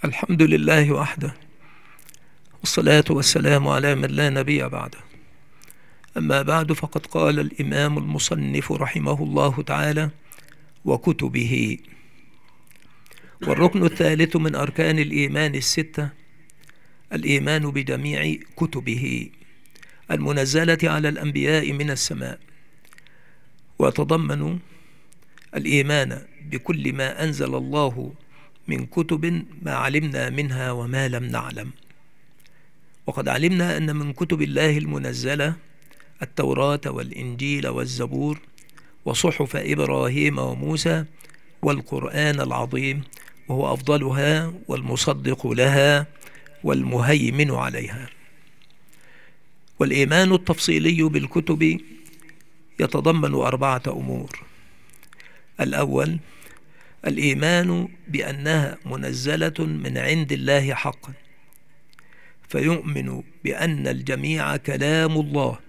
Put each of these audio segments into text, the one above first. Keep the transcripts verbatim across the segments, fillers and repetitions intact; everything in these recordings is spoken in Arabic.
الحمد لله وحده، والصلاة والسلام على من لا نبي بعده. أما بعد، فقد قال الإمام المصنف رحمه الله تعالى: وكتبه. والركن الثالث من أركان الإيمان الستة الإيمان بجميع كتبه المنزلة على الأنبياء من السماء، ويتضمن الإيمان بكل ما أنزل الله من كتب، ما علمنا منها وما لم نعلم. وقد علمنا أن من كتب الله المنزلة التوراة والإنجيل والزبور وصحف إبراهيم وموسى والقرآن العظيم، وهو أفضلها والمصدق لها والمهيمن عليها. والإيمان التفصيلي بالكتب يتضمن أربعة أمور. الأول، الإيمان بأنها منزلة من عند الله حقا، فيؤمن بأن الجميع كلام الله.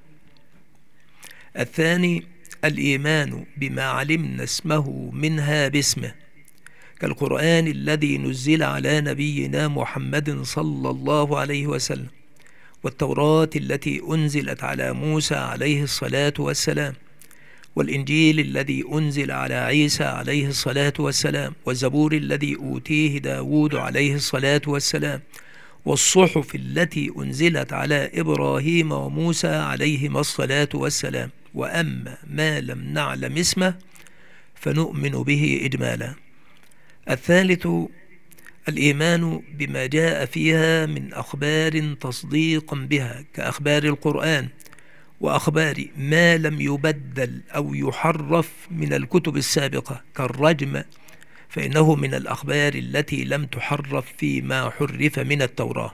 الثاني، الإيمان بما علمنا اسمه منها باسمه، كالقرآن الذي نزل على نبينا محمد صلى الله عليه وسلم، والتوراة التي أنزلت على موسى عليه الصلاة والسلام، والإنجيل الذي أنزل على عيسى عليه الصلاة والسلام، والزبور الذي أوتيه داود عليه الصلاة والسلام، والصحف التي أنزلت على إبراهيم وموسى عليهما الصلاة والسلام. وأما ما لم نعلم اسمه فنؤمن به إجمالا. الثالث، الإيمان بما جاء فيها من أخبار تصديقا بها، كأخبار القرآن وأخبار ما لم يبدل أو يحرف من الكتب السابقة، كالرجم، فإنه من الأخبار التي لم تحرف فيما حرف من التوراة.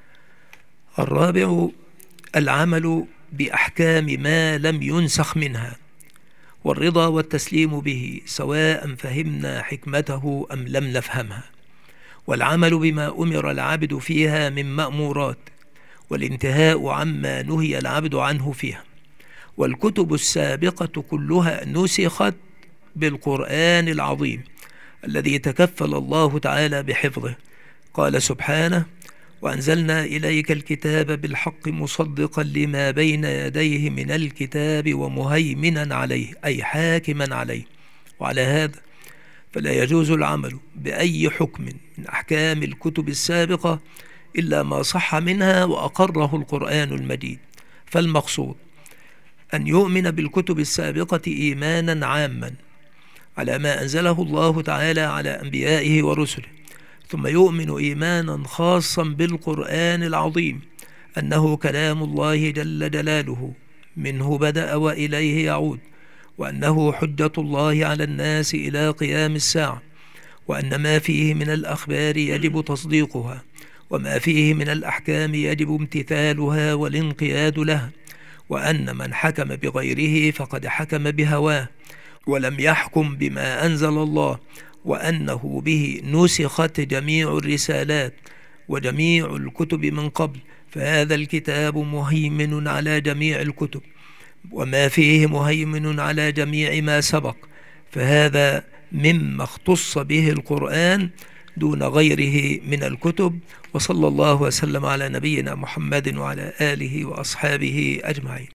الرابع، العمل بأحكام ما لم ينسخ منها، والرضا والتسليم به سواء فهمنا حكمته أم لم نفهمها، والعمل بما أمر العبد فيها من مأمورات، والانتهاء عما نهي العبد عنه فيها. والكتب السابقة كلها نسخت بالقرآن العظيم الذي تكفل الله تعالى بحفظه. قال سبحانه: وأنزلنا إليك الكتاب بالحق مصدقا لما بين يديه من الكتاب ومهيمنا عليه، أي حاكما عليه. وعلى هذا فلا يجوز العمل بأي حكم من أحكام الكتب السابقة إلا ما صح منها وأقره القرآن المجيد. فالمقصود أن يؤمن بالكتب السابقة إيمانا عاما على ما أنزله الله تعالى على أنبيائه ورسله، ثم يؤمن إيمانا خاصا بالقرآن العظيم أنه كلام الله جل جلاله، منه بدأ وإليه يعود، وأنه حجة الله على الناس إلى قيام الساعة، وأن ما فيه من الأخبار يجب تصديقها، وما فيه من الأحكام يجب امتثالها والانقياد لها، وأن من حكم بغيره فقد حكم بهواه ولم يحكم بما أنزل الله، وأنه به نسخت جميع الرسالات وجميع الكتب من قبل، فهذا الكتاب مهيمن على جميع الكتب، وما فيه مهيمن على جميع ما سبق، فهذا مما اختص به القرآن دون غيره من الكتب. وصلى الله وسلم على نبينا محمد وعلى آله وأصحابه أجمعين.